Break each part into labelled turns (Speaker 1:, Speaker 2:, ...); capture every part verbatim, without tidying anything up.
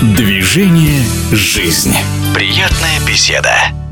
Speaker 1: Движение «Жизнь». Приятная беседа.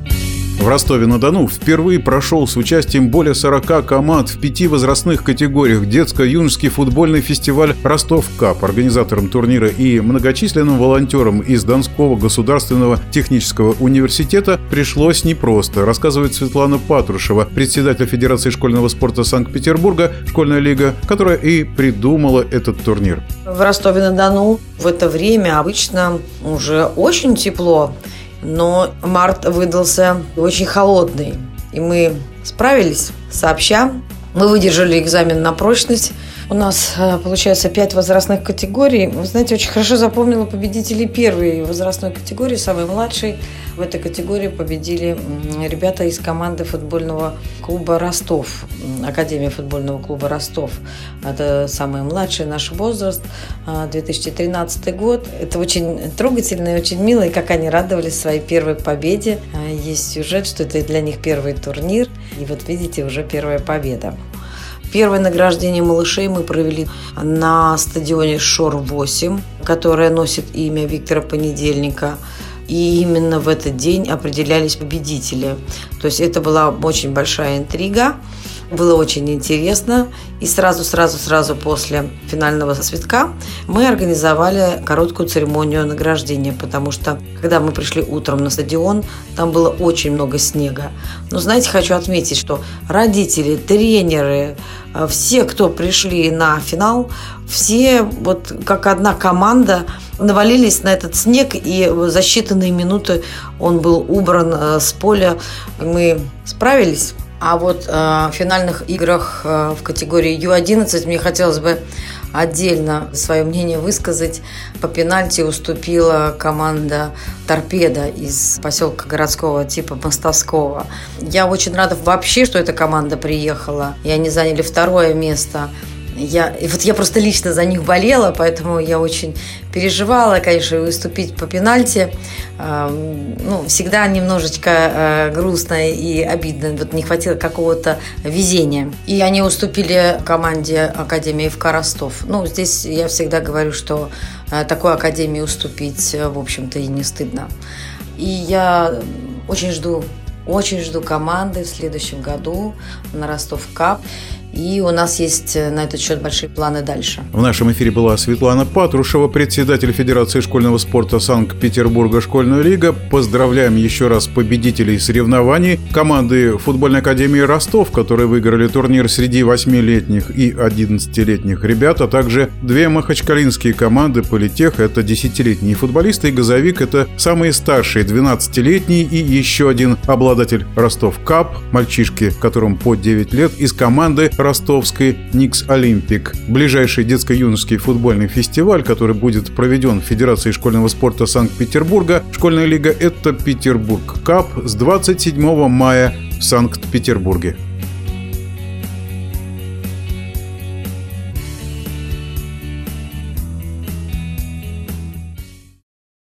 Speaker 2: В Ростове-на-Дону впервые прошел с участием более сорока команд в пяти возрастных категориях детско-юношеский футбольный фестиваль «Ростов-Кап». Организаторам турнира и многочисленным волонтерам из Донского государственного технического университета пришлось непросто, рассказывает Светлана Патрушева, председатель Федерации школьного спорта Санкт-Петербурга, школьная лига, которая и придумала этот турнир.
Speaker 3: В Ростове-на-Дону в это время обычно уже очень тепло, но март выдался очень холодный, и мы справились сообща. Мы выдержали экзамен на прочность. У нас, получается, пять возрастных категорий. Вы знаете, очень хорошо запомнила победителей первой возрастной категории, самой младшей. В этой категории победили ребята из команды футбольного клуба «Ростов», Академия футбольного клуба «Ростов». Это самый младший наш возраст, две тысячи тринадцатый год. Это очень трогательно и очень мило, и как они радовались своей первой победе. Есть сюжет, что это для них первый турнир. И вот видите, уже первая победа. Первое награждение малышей мы провели на стадионе Шор восемь, которое носит имя Виктора Понедельника. И именно в этот день определялись победители. То есть это была очень большая интрига. Было очень интересно. И сразу-сразу-сразу после финального свистка мы организовали короткую церемонию награждения, потому что, когда мы пришли утром на стадион, там было очень много снега. Но, знаете, хочу отметить, что родители, тренеры, все, кто пришли на финал, все вот как одна команда навалились на этот снег, и за считанные минуты он был убран с поля. Мы справились. А вот э, в финальных играх э, в категории ю одиннадцать мне хотелось бы отдельно свое мнение высказать. По пенальти уступила команда «Торпедо» из поселка городского типа Мостовского. Я очень рада вообще, что эта команда приехала, и они заняли второе место. Я, и вот я просто лично за них болела, поэтому я очень переживала, конечно, выступить по пенальти. Э, ну, всегда немножечко э, грустно и обидно. Вот не хватило какого-то везения. И они уступили команде Академии ФК Ростов. Ну, здесь я всегда говорю, что э, такой академии уступить, в общем-то, и не стыдно. И я очень жду, очень жду команды в следующем году на Ростов-Кап. И у нас есть на этот счет большие планы дальше.
Speaker 2: В нашем эфире была Светлана Патрушева, председатель Федерации школьного спорта Санкт-Петербурга, школьная лига. Поздравляем еще раз победителей соревнований. Команды футбольной академии «Ростов», которые выиграли турнир среди восьмилетних и одиннадцатилетних ребят, а также две махачкалинские команды «Политех». Это десятилетние футболисты, и «Газовик» — это самые старшие, двенадцатилетние, и еще один обладатель «Ростов-Кап», мальчишки, которым по девять лет, из команды ростовской «Никс Олимпик». Ближайший детско-юношеский футбольный фестиваль, который будет проведен в Федерации школьного спорта Санкт-Петербурга, школьная лига — это «Петербург Кап» с двадцать седьмого мая в Санкт-Петербурге.